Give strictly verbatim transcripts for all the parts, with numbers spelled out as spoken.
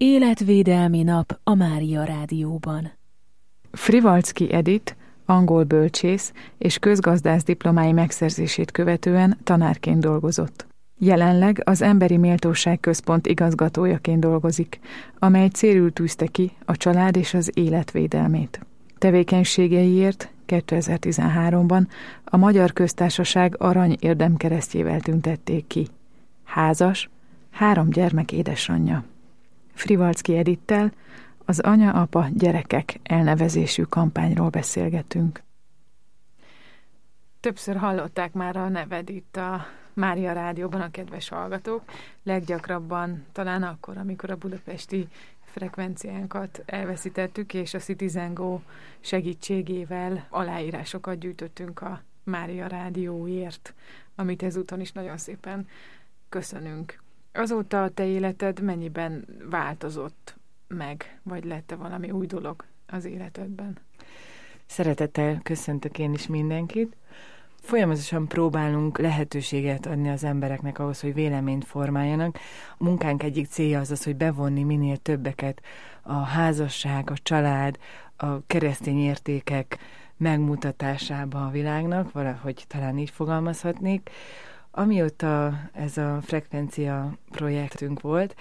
Életvédelmi nap a Mária Rádióban. Frivalczky Edith, angol bölcsész és közgazdász diplomái megszerzését követően tanárként dolgozott. Jelenleg az Emberi Méltóság Központ igazgatójaként dolgozik, amely célul tűzte ki a család és az élet védelmét. Tevékenységeiért kétezer-tizenháromban a Magyar Köztársaság Arany Érdemkeresztjével tüntették ki. Házas, három gyermek édesanyja. Frivalczky Edittel az Anya, Apa, Gyerekek elnevezésű kampányról beszélgetünk. Többször hallották már a neved itt a Mária Rádióban a kedves hallgatók, leggyakrabban talán akkor, amikor a budapesti frekvenciánkat elveszítettük, és a Citizen Go segítségével aláírásokat gyűjtöttünk a Mária Rádióért, amit ezúton is nagyon szépen köszönünk. Azóta a te életed mennyiben változott meg, vagy lett-e valami új dolog az életedben? Szeretettel köszöntök én is mindenkit. Folyamatosan próbálunk lehetőséget adni az embereknek ahhoz, hogy véleményt formáljanak. A munkánk egyik célja az az, hogy bevonni minél többeket a házasság, a család, a keresztény értékek megmutatásába a világnak, valahogy talán így fogalmazhatnék. Amióta ez a frekvencia projektünk volt,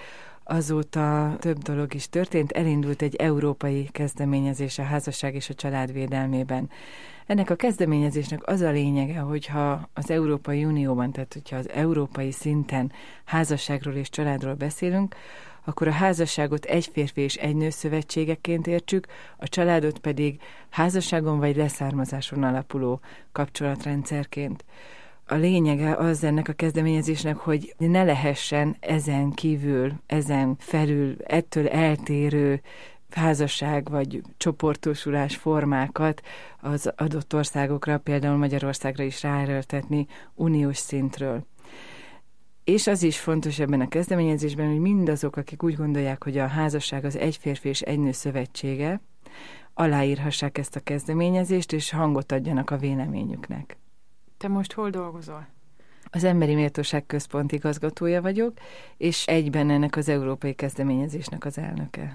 azóta több dolog is történt. Elindult egy európai kezdeményezés a házasság és a család védelmében. Ennek a kezdeményezésnek az a lényege, hogyha az Európai Unióban, tehát hogyha az európai szinten házasságról és családról beszélünk, akkor a házasságot egy férfi és egy nő szövetségeként értsük, a családot pedig házasságon vagy leszármazáson alapuló kapcsolatrendszerként. A lényege az ennek a kezdeményezésnek, hogy ne lehessen ezen kívül, ezen felül, ettől eltérő házasság vagy csoportosulás formákat az adott országokra, például Magyarországra is ráerőltetni uniós szintről. És az is fontos ebben a kezdeményezésben, hogy mindazok, akik úgy gondolják, hogy a házasság az egy férfi és egy nő szövetsége, aláírhassák ezt a kezdeményezést, és hangot adjanak a véleményüknek. Te most hol dolgozol? Az Emberi Méltóság Központ igazgatója vagyok, és egyben ennek az európai kezdeményezésnek az elnöke.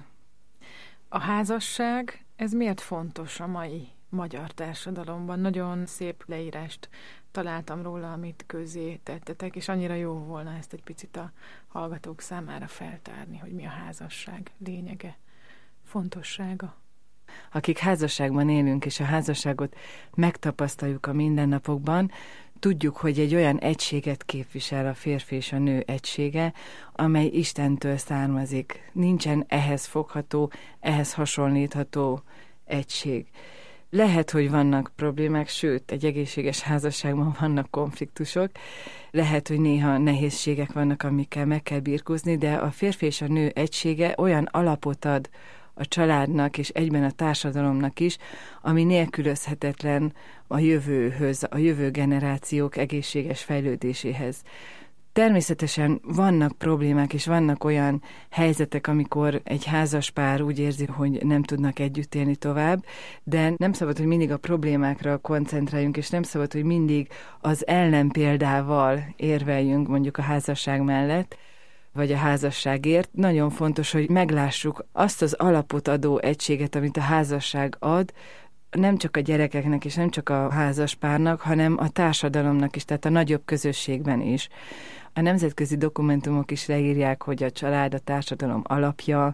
A házasság, ez miért fontos a mai magyar társadalomban? Nagyon szép leírást találtam róla, amit közzé tettetek, és annyira jó volna ezt egy picit a hallgatók számára feltárni, hogy mi a házasság lényege, fontossága. Akik házasságban élünk, és a házasságot megtapasztaljuk a mindennapokban, tudjuk, hogy egy olyan egységet képvisel a férfi és a nő egysége, amely Istentől származik. Nincsen ehhez fogható, ehhez hasonlítható egység. Lehet, hogy vannak problémák, sőt, egy egészséges házasságban vannak konfliktusok, lehet, hogy néha nehézségek vannak, amikkel meg kell birkózni, de a férfi és a nő egysége olyan alapot ad a családnak és egyben a társadalomnak is, ami nélkülözhetetlen a jövőhöz, a jövő generációk egészséges fejlődéséhez. Természetesen vannak problémák, és vannak olyan helyzetek, amikor egy házaspár úgy érzi, hogy nem tudnak együtt élni tovább, de nem szabad, hogy mindig a problémákra koncentráljunk, és nem szabad, hogy mindig az ellenpéldával érveljünk mondjuk a házasság mellett, vagy a házasságért. Nagyon fontos, hogy meglássuk azt az alapot adó egységet, amit a házasság ad, nem csak a gyerekeknek és nem csak a házaspárnak, hanem a társadalomnak is, tehát a nagyobb közösségben is. A nemzetközi dokumentumok is leírják, hogy a család a társadalom alapja,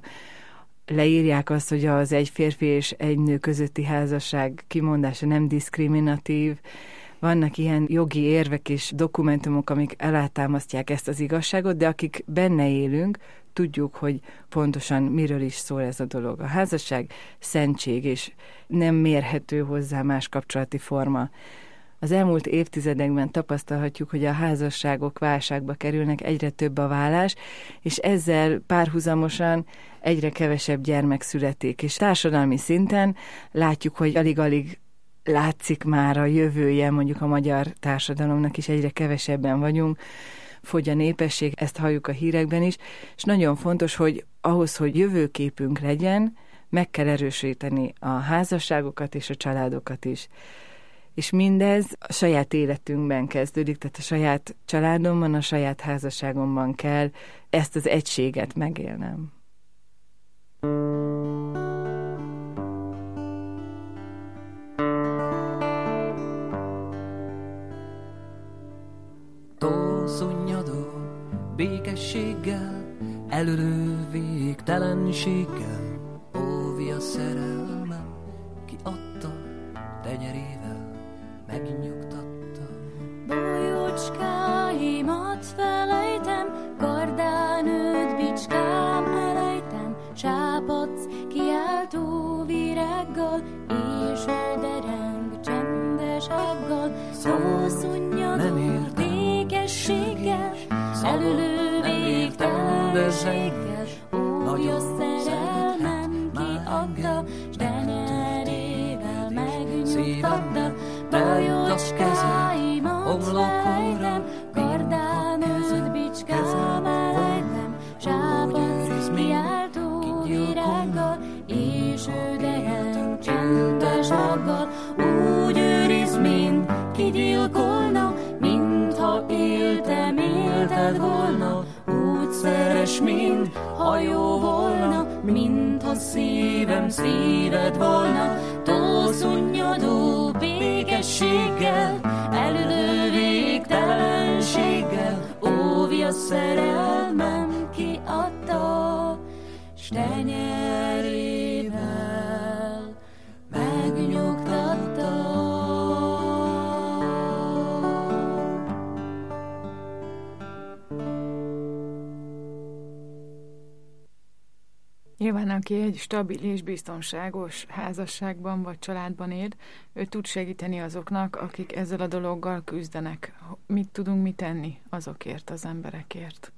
leírják azt, hogy az egy férfi és egy nő közötti házasság kimondása nem diszkriminatív. Vannak ilyen jogi érvek és dokumentumok, amik alátámasztják ezt az igazságot, de akik benne élünk, tudjuk, hogy pontosan miről is szól ez a dolog. A házasság szentség, és nem mérhető hozzá más kapcsolati forma. Az elmúlt évtizedekben tapasztalhatjuk, hogy a házasságok válságba kerülnek, egyre több a válás, és ezzel párhuzamosan egyre kevesebb gyermek születik. És társadalmi szinten látjuk, hogy alig-alig látszik már a jövője, mondjuk a magyar társadalomnak is, egyre kevesebben vagyunk, fogy a népesség, ezt halljuk a hírekben is, és nagyon fontos, hogy ahhoz, hogy jövőképünk legyen, meg kell erősíteni a házasságokat és a családokat is. És mindez a saját életünkben kezdődik, tehát a saját családomban, a saját házasságomban kell ezt az egységet megélnem. elülő végtelenséggel óvja szerelmem, ki adta tenyerével, megnyugtatta. Bolyócskáimat felejtem, kardán őt bicskám elejtem, csápadsz kiáltó virággal, és ő dereng csendes ággal, szószunnyadó békességgel, elülő végtelenséggel, óvja szerelmem kiadta, s tenyerével megnyugtatta. Bolyócskáimat felejtem, kardán őt bicskám elejtem, csápadsz kiáltó virággal, és ő dereng csendes ággal, úgy őriz, mint kigyilkolna, mintha éltem, élted volna, úgy szeres, mint ha jó volna, mintha szívem szíved volna, tószunnyadó békességgel, elülő végtelenséggel, óvja szerelmem kiadta, s tenyerével megnyugtatta. Nyilván, aki egy stabil és biztonságos házasságban vagy családban él, ő tud segíteni azoknak, akik ezzel a dologgal küzdenek. Mit tudunk mi tenni azokért, az emberekért?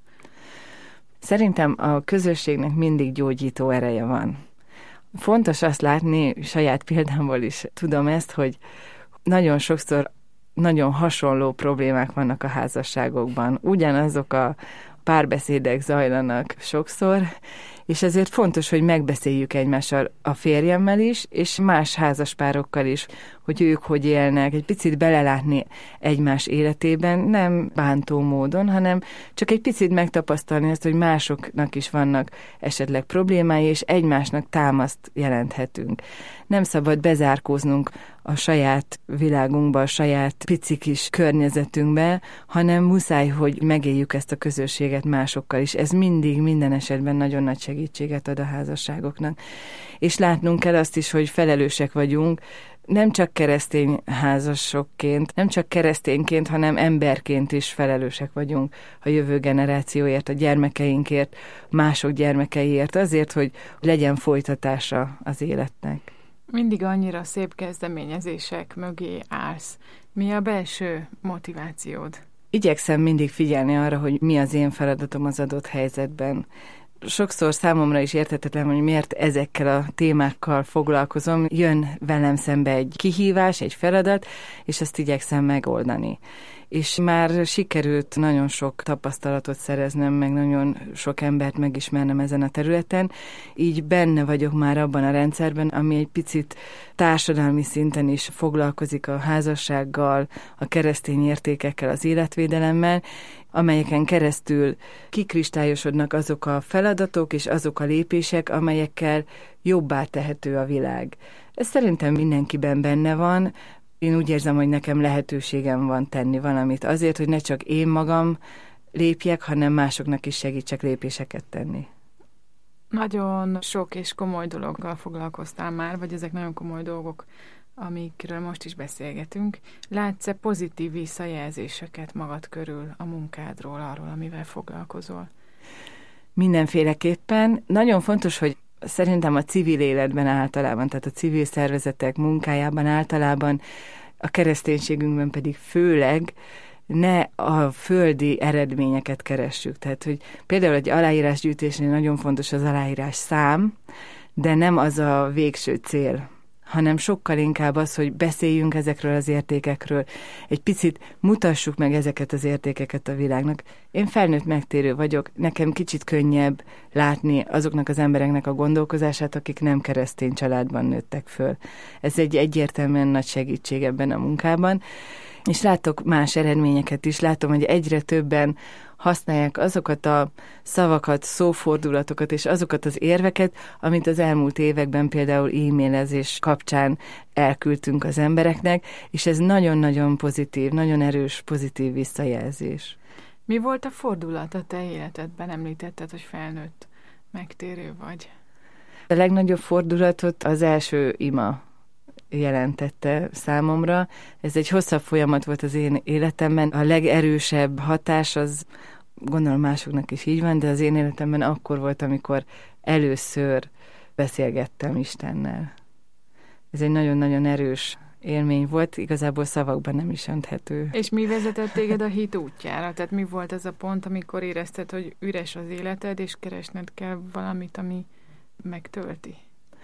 Szerintem a közösségnek mindig gyógyító ereje van. Fontos azt látni, saját példámból is tudom ezt, hogy nagyon sokszor nagyon hasonló problémák vannak a házasságokban. Ugyanazok a párbeszédek zajlanak sokszor, és ezért fontos, hogy megbeszéljük egymással, a férjemmel is, és más házaspárokkal is, hogy ők hogy élnek, egy picit belelátni egymás életében, nem bántó módon, hanem csak egy picit megtapasztalni azt, hogy másoknak is vannak esetleg problémái, és egymásnak támaszt jelenthetünk. Nem szabad bezárkóznunk a saját világunkba, a saját pici kis környezetünkbe, hanem muszáj, hogy megéljük ezt a közösséget másokkal is. Ez mindig, minden esetben nagyon nagy segítséget ad a házasságoknak. És látnunk kell azt is, hogy felelősek vagyunk, nem csak keresztény házasokként, nem csak keresztényként, hanem emberként is felelősek vagyunk a jövő generációért, a gyermekeinkért, mások gyermekeiért, azért, hogy legyen folytatása az életnek. Mindig annyira szép kezdeményezések mögé állsz. Mi a belső motivációd? Igyekszem mindig figyelni arra, hogy mi az én feladatom az adott helyzetben. Sokszor számomra is érthetetlen, hogy miért ezekkel a témákkal foglalkozom. Jön velem szembe egy kihívás, egy feladat, és ezt igyekszem megoldani. És már sikerült nagyon sok tapasztalatot szereznem, meg nagyon sok embert megismernem ezen a területen. Így benne vagyok már abban a rendszerben, ami egy picit társadalmi szinten is foglalkozik a házassággal, a keresztény értékekkel, az életvédelemmel, amelyeken keresztül kikristályosodnak azok a feladatok és azok a lépések, amelyekkel jobbá tehető a világ. Ez szerintem mindenkiben benne van. Én úgy érzem, hogy nekem lehetőségem van tenni valamit azért, hogy ne csak én magam lépjek, hanem másoknak is segítsek lépéseket tenni. Nagyon sok és komoly dologgal foglalkoztál már, vagy ezek nagyon komoly dolgok, amikről most is beszélgetünk. Látsz-e pozitív visszajelzéseket magad körül a munkádról, arról, amivel foglalkozol? Mindenféleképpen. Nagyon fontos, hogy szerintem a civil életben általában, tehát a civil szervezetek munkájában általában, a kereszténységünkben pedig főleg ne a földi eredményeket keressük. Tehát, hogy például egy aláírásgyűjtésnél nagyon fontos az aláírás szám, de nem az a végső cél, hanem sokkal inkább az, hogy beszéljünk ezekről az értékekről, egy picit mutassuk meg ezeket az értékeket a világnak. Én felnőtt megtérő vagyok, nekem kicsit könnyebb látni azoknak az embereknek a gondolkozását, akik nem keresztény családban nőttek föl. Ez egy egyértelműen nagy segítség ebben a munkában. És látok más eredményeket is, látom, hogy egyre többen használják azokat a szavakat, szófordulatokat és azokat az érveket, amit az elmúlt években például e-mailezés kapcsán elküldtünk az embereknek, és ez nagyon-nagyon pozitív, nagyon erős pozitív visszajelzés. Mi volt a fordulat a te életedben? Említetted, hogy felnőtt megtérő vagy. A legnagyobb fordulatot az első ima jelentette számomra. Ez egy hosszabb folyamat volt az én életemben. A legerősebb hatás az, gondolom másoknak is így van, de az én életemben akkor volt, amikor először beszélgettem Istennel. Ez egy nagyon-nagyon erős élmény volt, igazából szavakban nem is önthető. És mi vezetett téged a hit útjára? Tehát mi volt az a pont, amikor érezted, hogy üres az életed, és keresned kell valamit, ami megtölti?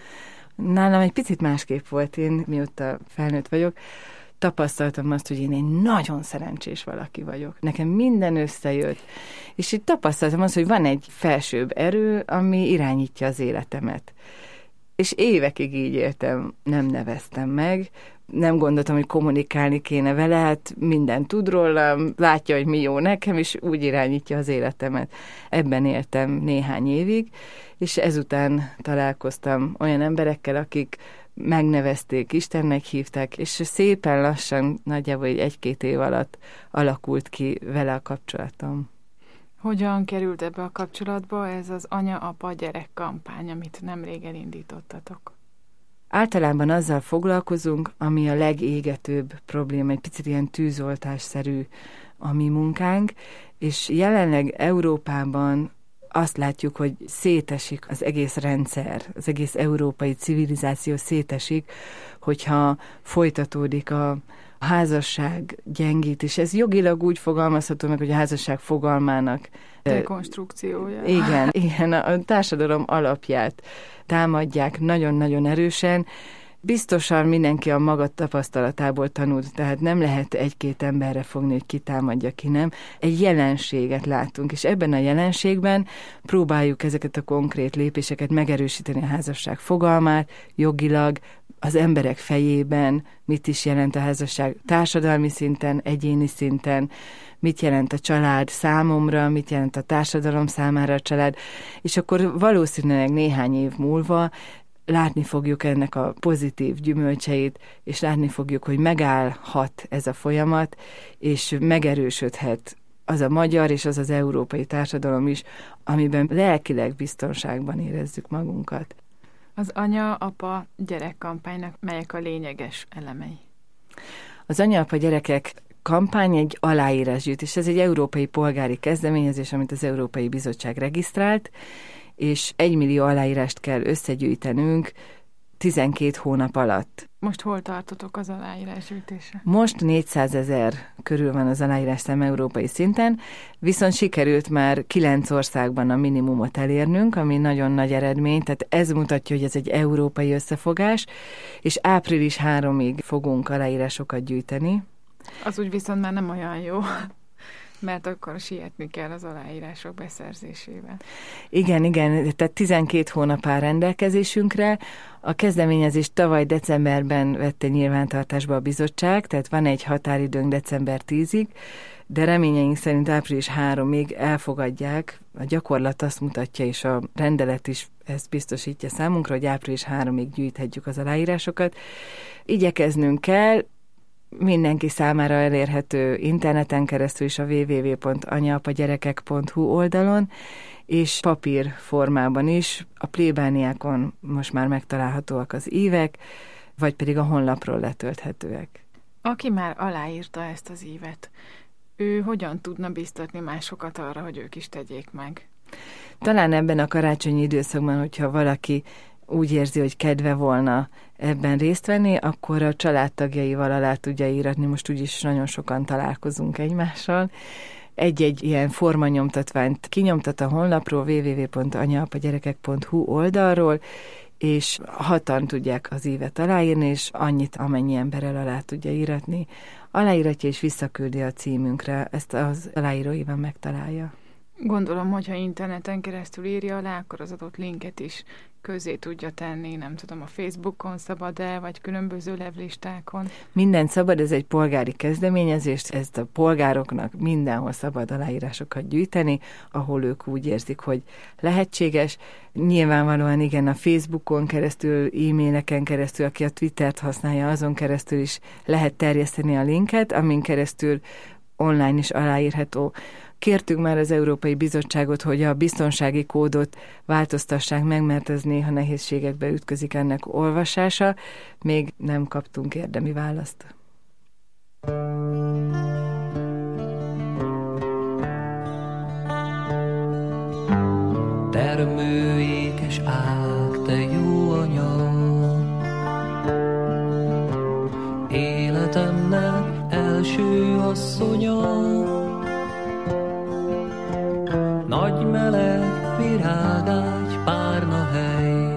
Nálam egy picit másképp volt. Én, mióta felnőtt vagyok, tapasztaltam azt, hogy én egy nagyon szerencsés valaki vagyok. Nekem minden összejött. És itt tapasztaltam azt, hogy van egy felsőbb erő, ami irányítja az életemet. És évekig így éltem, nem neveztem meg, nem gondoltam, hogy kommunikálni kéne vele, hát mindent tud rólam, látja, hogy mi jó nekem, és úgy irányítja az életemet. Ebben éltem néhány évig, és ezután találkoztam olyan emberekkel, akik megnevezték, Istennek hívták, és szépen lassan, nagyjából egy-két év alatt alakult ki vele a kapcsolatom. Hogyan került ebbe a kapcsolatba ez az anya-apa-gyerek kampány, amit nemrég elindítottatok? Általában azzal foglalkozunk, ami a legégetőbb probléma, egy picit ilyen tűzoltásszerű a mi munkánk, és jelenleg Európában azt látjuk, hogy szétesik az egész rendszer, az egész európai civilizáció szétesik, hogyha folytatódik a házasság gyengít, és ez jogilag úgy fogalmazható meg, hogy a házasság fogalmának dekonstrukciója. Igen, igen, a társadalom alapját támadják nagyon-nagyon erősen. Biztosan mindenki a maga tapasztalatából tanult, tehát nem lehet egy-két emberre fogni, hogy ki támadja, ki nem. Egy jelenséget látunk, és ebben a jelenségben próbáljuk ezeket a konkrét lépéseket megerősíteni, a házasság fogalmát, jogilag, az emberek fejében, mit is jelent a házasság társadalmi szinten, egyéni szinten, mit jelent a család számomra, mit jelent a társadalom számára a család, és akkor valószínűleg néhány év múlva látni fogjuk ennek a pozitív gyümölcseit, és látni fogjuk, hogy megállhat ez a folyamat, és megerősödhet az a magyar és az az európai társadalom is, amiben lelkileg biztonságban érezzük magunkat. Az anya-apa-gyerek kampánynak melyek a lényeges elemei? Az anya-apa-gyerekek kampány egy aláírásgyűjtés, ez egy európai polgári kezdeményezés, amit az Európai Bizottság regisztrált, és egymillió aláírást kell összegyűjtenünk tizenkét hónap alatt. Most hol tartotok az aláírásgyűjtésre? Most négyszázezer körül van az aláírásszám európai szinten, viszont sikerült már kilenc országban a minimumot elérnünk, ami nagyon nagy eredmény, tehát ez mutatja, hogy ez egy európai összefogás, és április harmadikáig fogunk aláírásokat gyűjteni. Az úgy viszont már nem olyan jó, mert akkor sietni kell az aláírások beszerzésével. Igen, igen, tehát tizenkét hónap áll rendelkezésünkre. A kezdeményezést tavaly decemberben vette nyilvántartásba a bizottság, tehát van egy határidőnk december tízig, de reményeink szerint április harmadikáig elfogadják. A gyakorlat azt mutatja, és a rendelet is ezt biztosítja számunkra, hogy április harmadikáig gyűjthetjük az aláírásokat. Igyekeznünk kell, mindenki számára elérhető interneten keresztül is a double-u double-u double-u pont anyaapaGyerekek pont hu oldalon, és papír formában is. A plébániákon most már megtalálhatóak az ívek, vagy pedig a honlapról letölthetőek. Aki már aláírta ezt az ívet, ő hogyan tudna biztatni másokat arra, hogy ők is tegyék meg? Talán ebben a karácsonyi időszakban, hogyha valaki úgy érzi, hogy kedve volna ebben részt venni, akkor a családtagjaival alá tudja íratni. Most úgyis nagyon sokan találkozunk egymással. Egy-egy ilyen formanyomtatványt kinyomtat a honlapról, double-u double-u double-u pont anyaapaGyerekek pont hu oldalról, és hatan tudják az ívet aláírni, és annyit, amennyi emberrel alá tudja íratni. Aláíratja és visszaküldi a címünkre, ezt az aláíróiban megtalálja. Gondolom, hogyha interneten keresztül írja alá, akkor az adott linket is közzé tudja tenni, nem tudom, a Facebookon szabad-e, vagy különböző weblistákon. Minden szabad, ez egy polgári kezdeményezés, ezt a polgároknak mindenhol szabad aláírásokat gyűjteni, ahol ők úgy érzik, hogy lehetséges. Nyilvánvalóan igen, a Facebookon keresztül, e-maileken keresztül, aki a Twittert használja, azon keresztül is lehet terjeszteni a linket, amin keresztül online is aláírható. Kértük már az Európai Bizottságot, hogy a biztonsági kódot változtassák meg, mert ez néha nehézségekbe ütközik ennek olvasása. Még nem kaptunk érdemi választ. Termőékes ág, te jó anya, életemnek első asszonya. Nagy meleg virágágy, párna hely,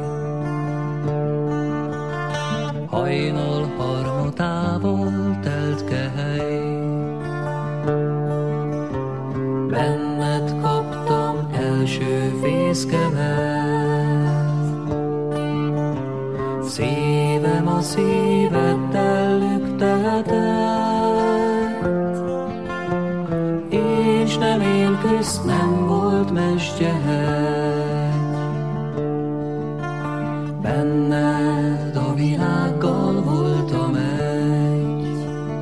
hajnal harmatával telt kehely. Benned kaptam első fészkemet, szívem a szíveddel lüktetett, és nem él közt, nem volt mesdjehegy. Benned a világgal voltam egy.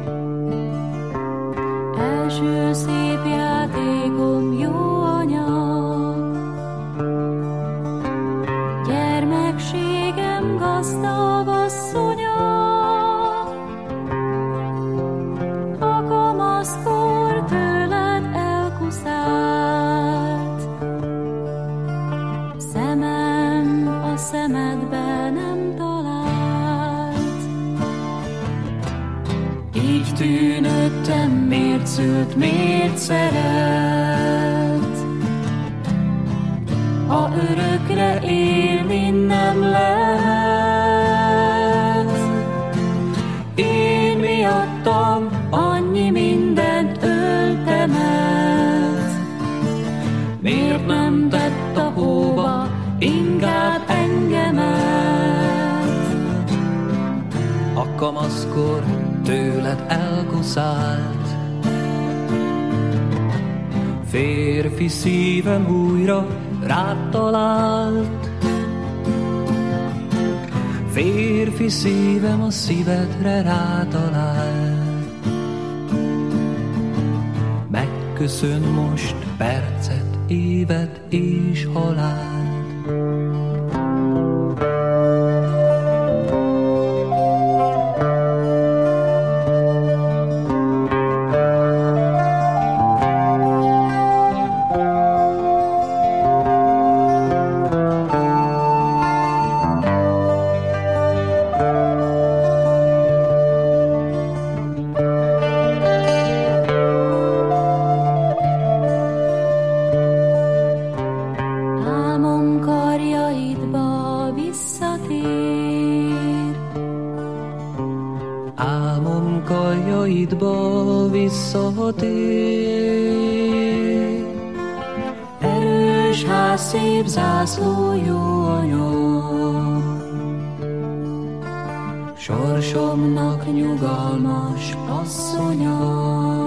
Első szép játékom, jó anya, gyermekségem gazdag asszonya. A kamaszkor tőled elkuszált, szemem a szemedbe nem talált. Így tűnődtem, miért szült, miért szeret, ha örökre élni nem lehet. Én miattam annyi mindent öltem el, miért nem tett a hóba inkább engemet? A kamaszkor tőled elkuszált, férfi szívem újra rád talált. Férfi szívem a szívedre rátalált. Megköszön most percet, évet és halált. Visszatér. Erős ház, szép zászló, jó anya, sorsomnak nyugalmas asszonya.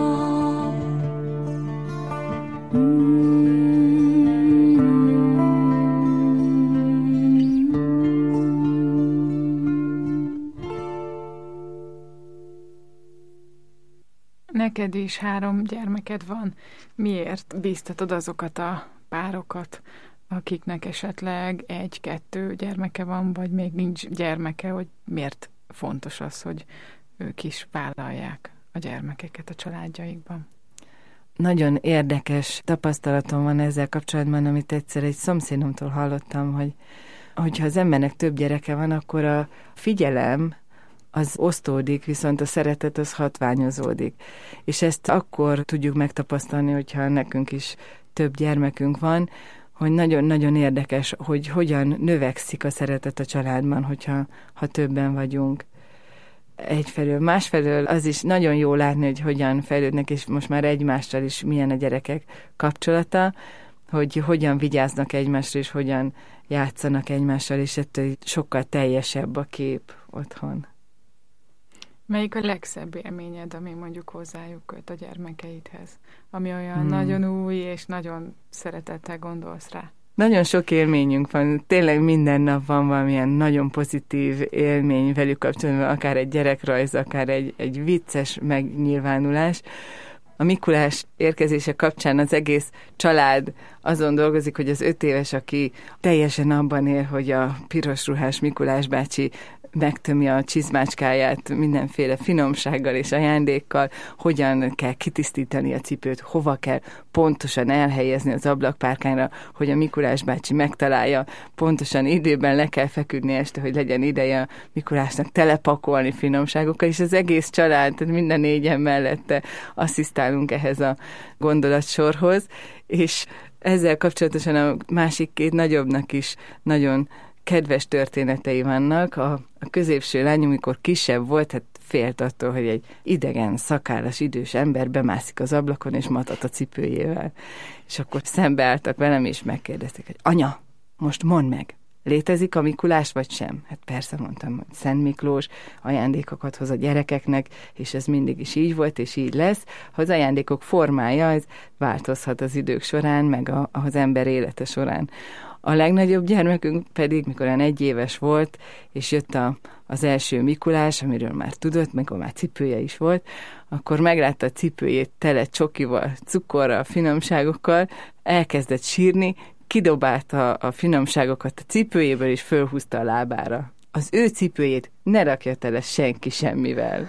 Neked is három gyermeked van. Miért bíztatod azokat a párokat, akiknek esetleg egy-kettő gyermeke van, vagy még nincs gyermeke, hogy miért fontos az, hogy ők is vállalják a gyermekeket a családjaikban? Nagyon érdekes tapasztalatom van ezzel kapcsolatban, amit egyszer egy szomszédomtól hallottam, hogy hogyha az embernek több gyereke van, akkor a figyelem az osztódik, viszont a szeretet az hatványozódik. És ezt akkor tudjuk megtapasztalni, hogyha nekünk is több gyermekünk van, hogy nagyon-nagyon érdekes, hogy hogyan növekszik a szeretet a családban, hogyha ha többen vagyunk. Egyfelől. Másfelől az is nagyon jó látni, hogy hogyan fejlődnek, és most már egymással is milyen a gyerekek kapcsolata, hogy hogyan vigyáznak egymásra, és hogyan játszanak egymással, és ettől sokkal teljesebb a kép otthon. Melyik a legszebb élményed, ami mondjuk hozzájuk köt a gyermekeidhez? Ami olyan hmm. nagyon új, és nagyon szeretettel gondolsz rá? Nagyon sok élményünk van, tényleg minden nap van valamilyen nagyon pozitív élmény velük kapcsolatban, akár egy gyerekrajz, akár egy, egy vicces megnyilvánulás. A Mikulás érkezése kapcsán az egész család azon dolgozik, hogy az öt éves, aki teljesen abban él, hogy a piros ruhás Mikulás bácsi megtömi a csizmácskáját mindenféle finomsággal és ajándékkal, hogyan kell kitisztítani a cipőt, hova kell pontosan elhelyezni az ablakpárkányra, hogy a Mikulás bácsi megtalálja, pontosan időben le kell feküdni este, hogy legyen ideje a Mikulásnak telepakolni finomságokkal, és az egész család, tehát minden négyen mellette asszisztálunk ehhez a gondolatsorhoz, és ezzel kapcsolatosan a másik két nagyobbnak is nagyon kedves történetei vannak. A, a középső lányom, amikor kisebb volt, hát félt attól, hogy egy idegen, szakállas, idős ember bemászik az ablakon, és matat a cipőjével. És akkor szembeálltak velem, és megkérdezték, hogy anya, most mondd meg, létezik a Mikulás, vagy sem? Hát persze, mondtam, hogy Szent Miklós ajándékokat hoz a gyerekeknek, és ez mindig is így volt, és így lesz. Ha az ajándékok formája, ez változhat az idők során, meg a, az ember élete során. A legnagyobb gyermekünk pedig, mikor olyan egy éves volt, és jött a, az első Mikulás, amiről már tudott, meg már cipője is volt, akkor meglátta a cipőjét tele csokival, cukorral, finomságokkal, elkezdett sírni, kidobálta a finomságokat a cipőjéből, és fölhúzta a lábára. Az ő cipőjét ne rakja tele senki semmivel.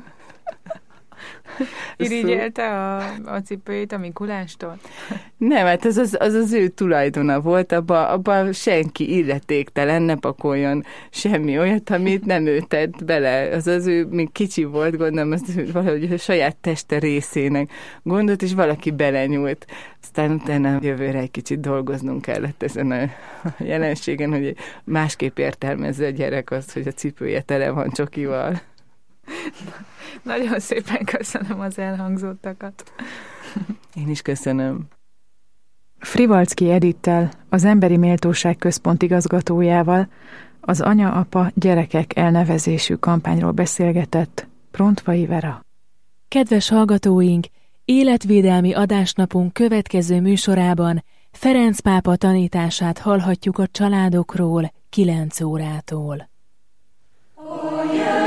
Irigyelte a, a cipőjét a Mikulástól? Nem, hát az az, az az ő tulajdona volt, abban abba senki illetéktelen, ne pakoljon semmi olyat, amit nem ő tett bele. Az az ő, még kicsi volt, gondolom, az valahogy a saját teste részének gondolt, és valaki belenyúlt. Aztán utána jövőre egy kicsit dolgoznunk kellett ezen a jelenségen, hogy másképp értelmezze a gyerek azt, hogy a cipője tele van csokival. Nagyon szépen köszönöm az elhangzottakat. Én is köszönöm. Frivalczky Edittel, az Emberi Méltóság Központ igazgatójával az Anya-Apa Gyerekek elnevezésű kampányról beszélgetett Prontvai Vera. Kedves hallgatóink, életvédelmi adásnapunk következő műsorában Ferenc pápa tanítását hallhatjuk a családokról kilenc órától. Oh, yeah.